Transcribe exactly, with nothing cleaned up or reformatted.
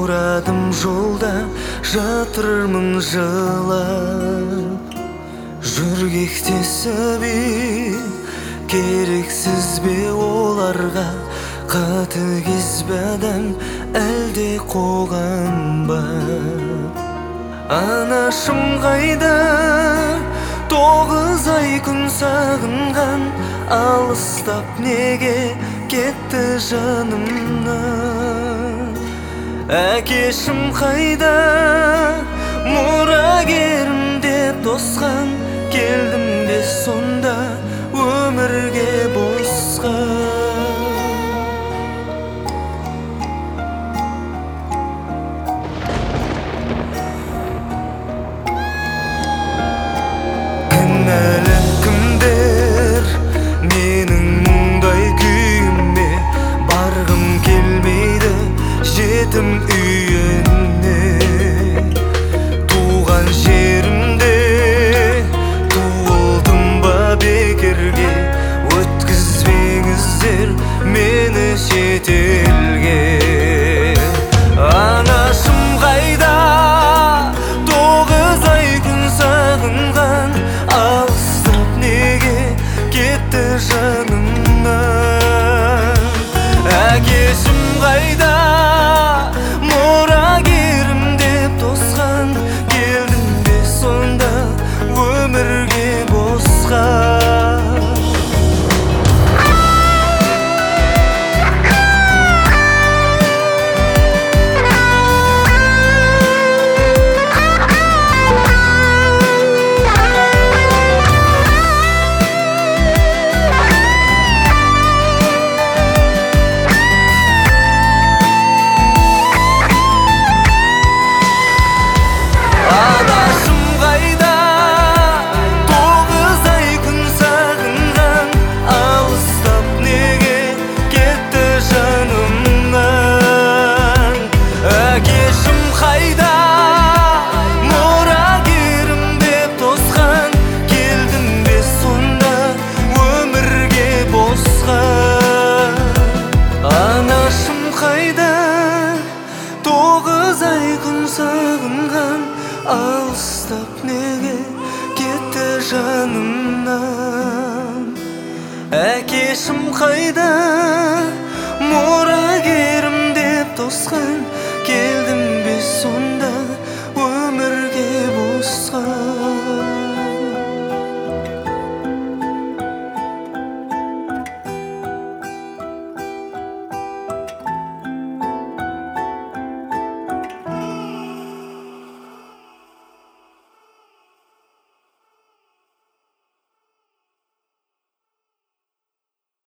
Мұрадым жолда жатырмын жылап, жүргектесіп керексіз бе оларға, қатыгез бе адам әлде қоғам ба? Анашым қайда, тоғыз ай күн сағынған, алыстап неге кетті жанымнан? Әкешім қайда, мұрагерім деп тосқан, келдім бе сонда өмірге босқа? Кінәлі кімдер менің мұндай күйіме? Барғым келмейді жетім үйіне. Туған жерімде туылдым ба бекерге? Өткізбеңіздер мені шетелге. Анашым қайда, тоғыз ай күн сағынған, алыстап неге кетті жанымнан? Әкешім қайда, мұрагерім деп тосқан, келдім бе сонда өмірге босқа? Анашым қайда, тоғыз ай күн сағынған, алыстап неге кетті жанымнан? Әкешім қайда, мұрагерім деп тосқан, келдім